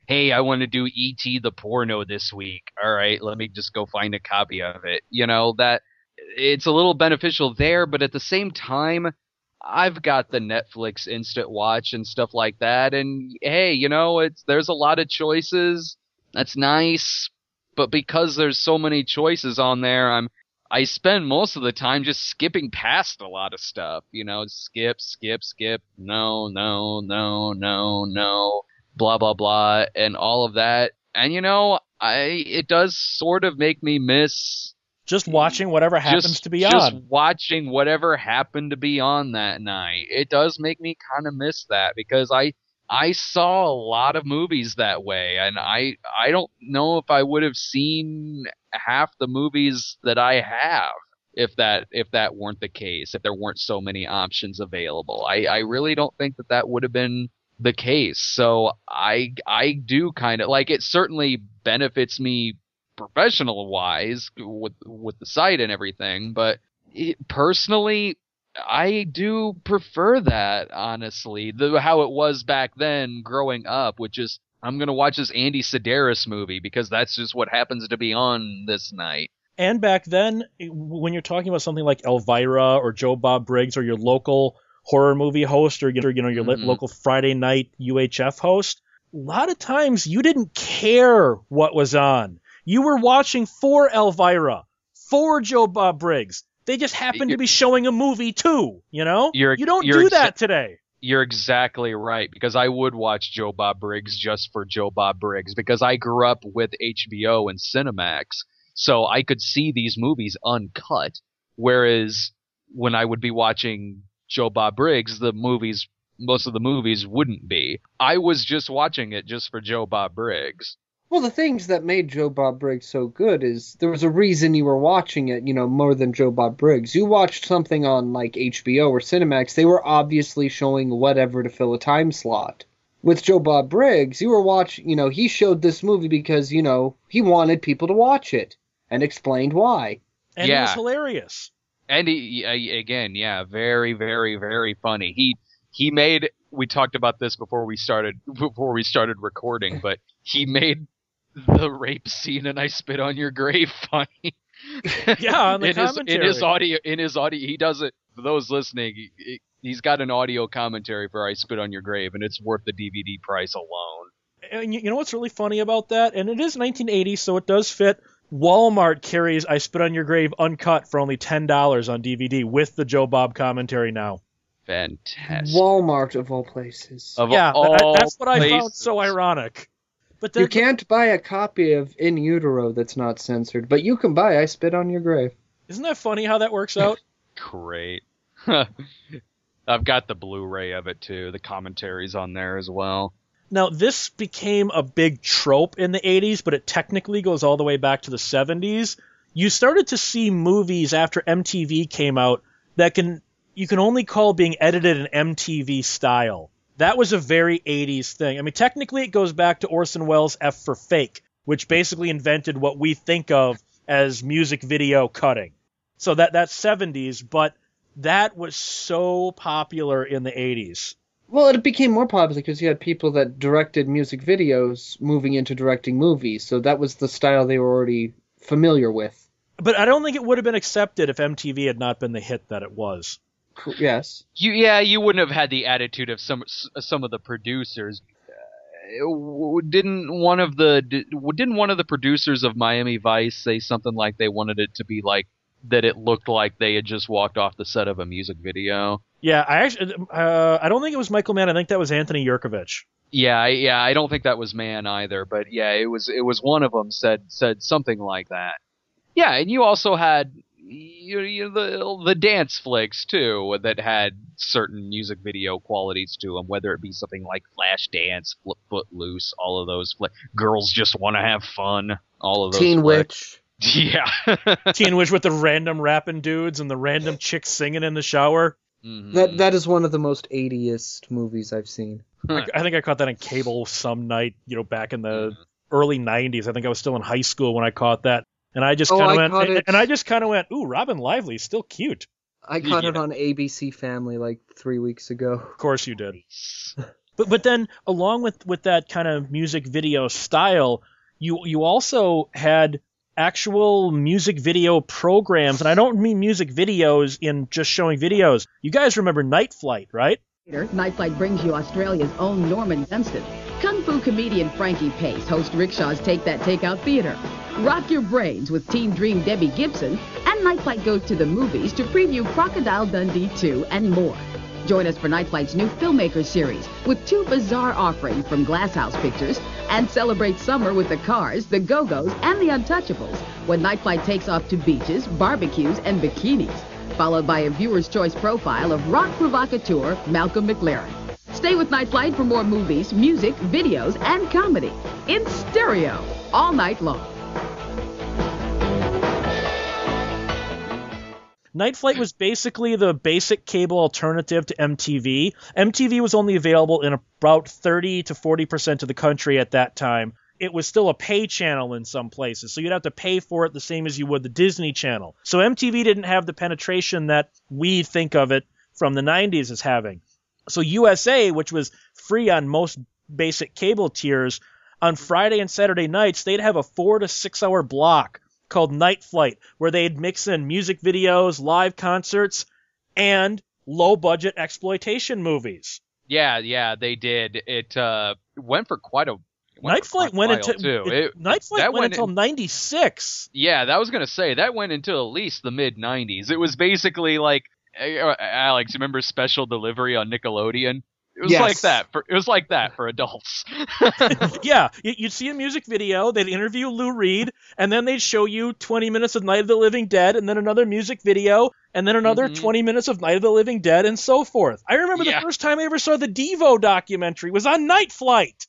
hey, I want to do E T the porno this week. All right, let me just go find a copy of it. You know, that it's a little beneficial there, but at the same time, I've got the Netflix Instant Watch and stuff like that, and hey, you know, it's there's a lot of choices. That's nice, but because there's so many choices on there, I'm I spend most of the time just skipping past a lot of stuff. You know, skip, skip, skip. No, no, no, no, no. Blah blah blah, and all of that. And you know, I it does sort of make me miss. Just watching whatever happens just, to be just on. Just watching whatever happened to be on that night. It does make me kind of miss that because I I saw a lot of movies that way, and I I don't know if I would have seen half the movies that I have if that if that weren't the case, if there weren't so many options available. I, I really don't think that that would have been the case. So I I do kind of like it. Certainly benefits me professional wise with with the site and everything, but it, personally I do prefer that, honestly, the how it was back then growing up, which is I'm going to watch this Andy Sedaris movie because that's just what happens to be on this night. And back then, when you're talking about something like Elvira or Joe Bob Briggs or your local horror movie host or you know your mm-hmm. local Friday night U H F host, a lot of times you didn't care what was on. You were watching for Elvira, for Joe Bob Briggs. They just happened you're, to be showing a movie too, you know? You're, you don't you're do exa- that today. You're exactly right, because I would watch Joe Bob Briggs just for Joe Bob Briggs, because I grew up with H B O and Cinemax, so I could see these movies uncut, whereas when I would be watching Joe Bob Briggs, the movies, most of the movies wouldn't be. I was just watching it just for Joe Bob Briggs. Well, the things that made Joe Bob Briggs so good is there was a reason you were watching it, you know, more than Joe Bob Briggs. You watched something on, like, H B O or Cinemax, they were obviously showing whatever to fill a time slot. With Joe Bob Briggs, you were watching, you know, he showed this movie because, you know, he wanted people to watch it and explained why. And yeah. it was hilarious. And he, again, yeah, very, very, very funny. He he made, we talked about this before we started before we started recording, but he made the rape scene and I Spit on Your Grave funny. Yeah, on the in commentary. His, in his audio, in his audio, he does it. For those listening, he, he's got an audio commentary for I Spit on Your Grave, and it's worth the D V D price alone. And you know what's really funny about that? And it is nineteen eighty, so it does fit. Walmart carries I Spit on Your Grave uncut for only ten dollars on D V D with the Joe Bob commentary now. Fantastic. Walmart, of all places. Of yeah, all that's what I places. found so ironic. But the, You can't buy a copy of In Utero that's not censored, but you can buy I Spit on Your Grave. Isn't that funny how that works out? Great. I've got the Blu-ray of it, too. The commentary's on there as well. Now, this became a big trope in the eighties, but it technically goes all the way back to the seventies. You started to see movies after M T V came out that can you can only call being edited in M T V style. That was a very eighties thing. I mean, technically it goes back to Orson Welles' F for Fake, which basically invented what we think of as music video cutting. So that that's seventies, but that was so popular in the eighties. Well, it became more popular because you had people that directed music videos moving into directing movies, so that was the style they were already familiar with. But I don't think it would have been accepted if M T V had not been the hit that it was. Yes. You, yeah, you wouldn't have had the attitude of some some of the producers. Uh, didn't one of the didn't one of the producers of Miami Vice say something like they wanted it to be like that? It looked like they had just walked off the set of a music video. Yeah, I actually uh, I don't think it was Michael Mann. I think that was Anthony Yerkovich. Yeah, I, yeah, I don't think that was Mann either. But yeah, it was it was one of them said said something like that. Yeah, and you also had. You, you, the the dance flicks too that had certain music video qualities to them, whether it be something like Flashdance, Flip Footloose, all of those fl- Girls Just Want to Have Fun, all of those. Teen flicks. Witch. Yeah. Teen Witch with the random rapping dudes and the random chicks singing in the shower. Mm-hmm. That that is one of the most eightiest movies I've seen. I, I think I caught that on cable some night, you know, back in the Mm-hmm. early nineties. I think I was still in high school when I caught that. And I just Oh, kind of I went, caught and, it- and I just kind of went, ooh, Robin Lively's still cute. I caught it Yeah. on A B C Family like three weeks ago. Of course you did. But but then along with, with that kind of music video style, you you also had actual music video programs, and I don't mean music videos in just showing videos. You guys remember Night Flight, right? Night Flight brings you Australia's own Norman Dunstan. Kung Fu comedian Frankie Pace hosts Rickshaw's Take That Takeout Theater. Rock your brains with Teen Dream Debbie Gibson, and Night Flight goes to the movies to preview Crocodile Dundee two and more. Join us for Night Flight's new Filmmaker series with two bizarre offerings from Glasshouse Pictures, and celebrate summer with the Cars, the Go-Go's, and the Untouchables when Night Flight takes off to beaches, barbecues, and bikinis, followed by a viewer's choice profile of rock provocateur Malcolm McLaren. Stay with Night Flight for more movies, music, videos, and comedy in stereo all night long. Night Flight was basically the basic cable alternative to M T V. M T V was only available in about thirty to forty percent of the country at that time. It was still a pay channel in some places, so you'd have to pay for it the same as you would the Disney Channel. So M T V didn't have the penetration that we think of it from the nineties as having. So U S A, which was free on most basic cable tiers, on Friday and Saturday nights, they'd have a four to six hour block called Night Flight, where they'd mix in music videos, live concerts, and low-budget exploitation movies. Yeah, yeah, they did. It uh, went for quite a went Night Flight went into too. It, It, Night Flight that went, went until in, ninety-six. Yeah, that was gonna say that went until at least the mid nineties. It was basically like uh, Alex, remember Special Delivery on Nickelodeon? It was Yes. like that for it was like that for adults. Yeah, you- you'd see a music video, they'd interview Lou Reed, and then they'd show you twenty minutes of Night of the Living Dead, and then another music video, and then another Mhm. twenty minutes of Night of the Living Dead, and so forth. I remember Yeah. the first time I ever saw the Devo documentary was on Night Flight.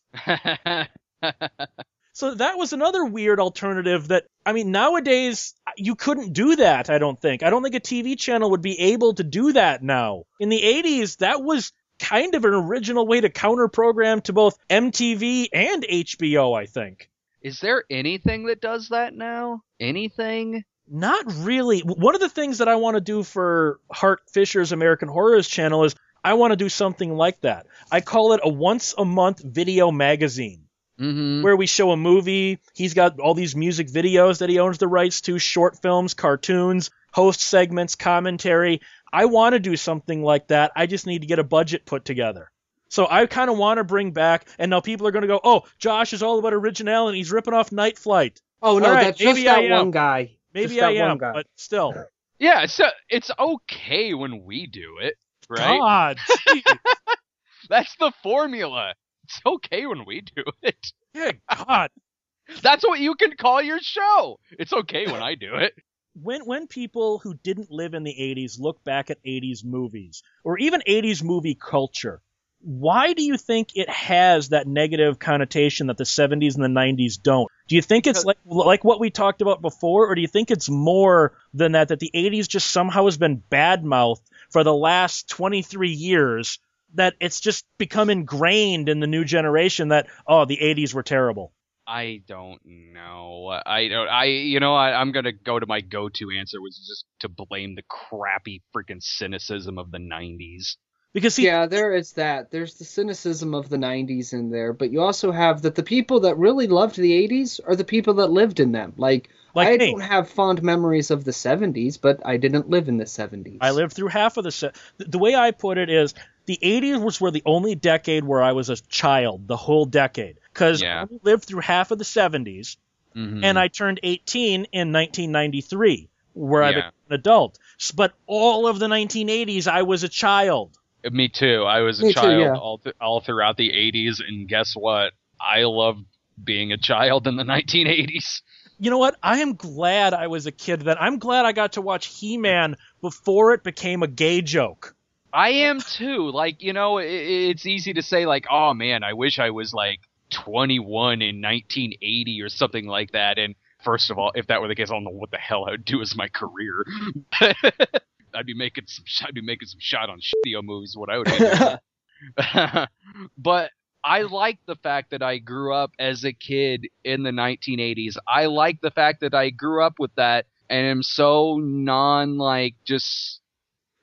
So that was another weird alternative that, I mean, nowadays, you couldn't do that, I don't think. I don't think a T V channel would be able to do that now. In the eighties, that was kind of an original way to counter program to both M T V and H B O, I think. Is there anything that does that now? Anything? Not really. One of the things that I want to do for Hart Fisher's American Horrors channel is I want to do something like that. I call it a once a month video magazine, Mm-hmm. where we show a movie. He's got all these music videos that he owns the rights to, short films, cartoons, host segments, commentary. I want to do something like that. I just need to get a budget put together. So I kind of want to bring back, and now people are going to go, oh, Josh is all about originality. He's ripping off Night Flight. Oh no, All right, that's just maybe I that am. one guy. Maybe Just I that one am, guy. but still. Yeah, so it's okay when we do it, right? God, geez. That's the formula. It's okay when we do it. Good God. That's what you can call your show. It's okay when I do it. When when people who didn't live in the eighties look back at eighties movies, or even eighties movie culture, why do you think it has that negative connotation that the seventies and the nineties don't? Do you think it's like like what we talked about before, or do you think it's more than that, that the eighties just somehow has been bad-mouthed for the last twenty-three years, that it's just become ingrained in the new generation that, oh, the eighties were terrible? I don't know. I don't. I you know I, I'm gonna go to my go-to answer, which is just to blame the crappy freaking cynicism of the nineties. Because see, Yeah, there is that. There's the cynicism of the nineties in there, but you also have that the people that really loved the eighties are the people that lived in them. Like, Like I me. don't have fond memories of the seventies, but I didn't live in the seventies. I lived through half of the se- the way I put it is the eighties was were the only decade where I was a child, the whole decade, because Yeah. I only lived through half of the seventies, Mhm. and I turned eighteen in nineteen ninety-three, where I Yeah. became an adult. S- But all of the nineteen eighties, I was a child. Me too. I was a Me too, child yeah. all th- all throughout the eighties, and guess what? I loved being a child in the nineteen eighties. You know what? I am glad I was a kid then. I'm glad I got to watch He-Man before it became a gay joke. I am too. Like, you know, it, it's easy to say like, oh man, I wish I was like twenty-one in nineteen eighty or something like that. And first of all, if that were the case, I don't know what the hell I would do as my career. I'd be making some, I'd be making some shot on video movies. What I would be doing. But I like the fact that I grew up as a kid in the nineteen eighties. I like the fact that I grew up with that and am so non like just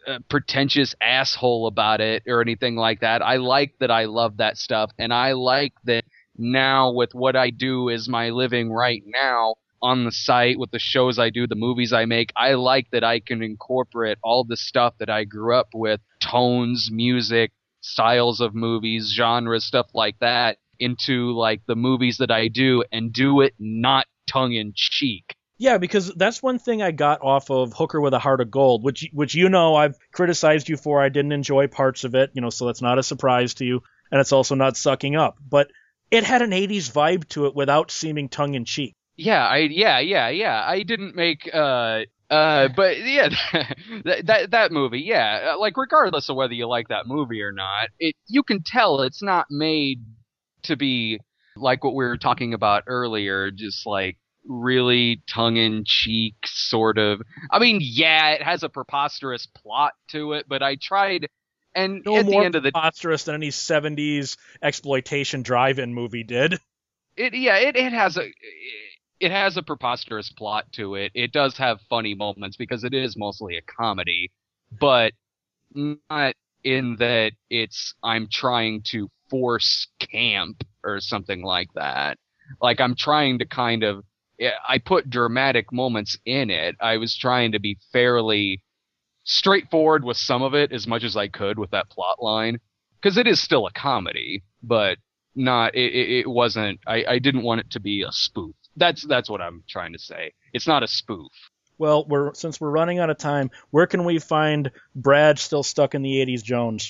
a pretentious asshole about it or anything like that. I like that I love that stuff, and I like that now with what I do as my living right now on the site with the shows I do, the movies I make, I like that I can incorporate all the stuff that I grew up with, tones, music, styles of movies, genres, stuff like that, into like the movies that I do and do it not tongue in cheek. Yeah, because that's one thing I got off of Hooker with a Heart of Gold, which which you know I've criticized you for. I didn't enjoy parts of it, you know, so that's not a surprise to you, and it's also not sucking up. But it had an eighties vibe to it without seeming tongue in cheek. Yeah, I yeah, yeah, yeah. I didn't make uh uh but yeah, that that that movie, yeah, like regardless of whether you like that movie or not, it you can tell it's not made to be like what we were talking about earlier, just like really tongue-in-cheek sort of. I mean, yeah, it has a preposterous plot to it, but I tried, and no at more the end of the preposterous than any seventies exploitation drive-in movie did. It yeah, it it has a it has a preposterous plot to it. It does have funny moments because it is mostly a comedy, but not in that it's I'm trying to force camp or something like that. Like I'm trying to kind of I put dramatic moments in it. I was trying to be fairly straightforward with some of it as much as I could with that plot line, because it is still a comedy, but not it, it wasn't I, I didn't want it to be a spoof. That's that's what I'm trying to say. It's not a spoof. Well, we're since we're running out of time, where can we find Brad still stuck in the eighties Jones?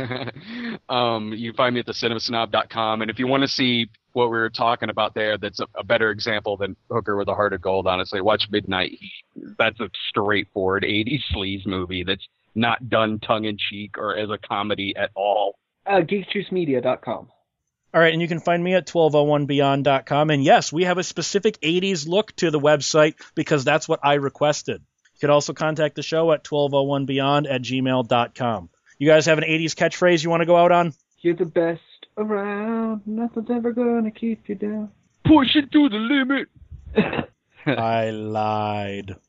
um, you can find me at the cinema snob dot com, and if you want to see what we were talking about there, that's a, a better example than Hooker with a Heart of Gold, honestly, watch Midnight Heat. That's a straightforward eighties sleaze movie that's not done tongue-in-cheek or as a comedy at all. Uh, geek juice media dot com. All right, and you can find me at twelve oh one beyond dot com. And yes, we have a specific eighties look to the website because that's what I requested. You could also contact the show at twelve oh one beyond at gmail dot com. You guys have an eighties catchphrase you want to go out on? You're the best around. Nothing's ever gonna keep you down. Push it to the limit. I lied.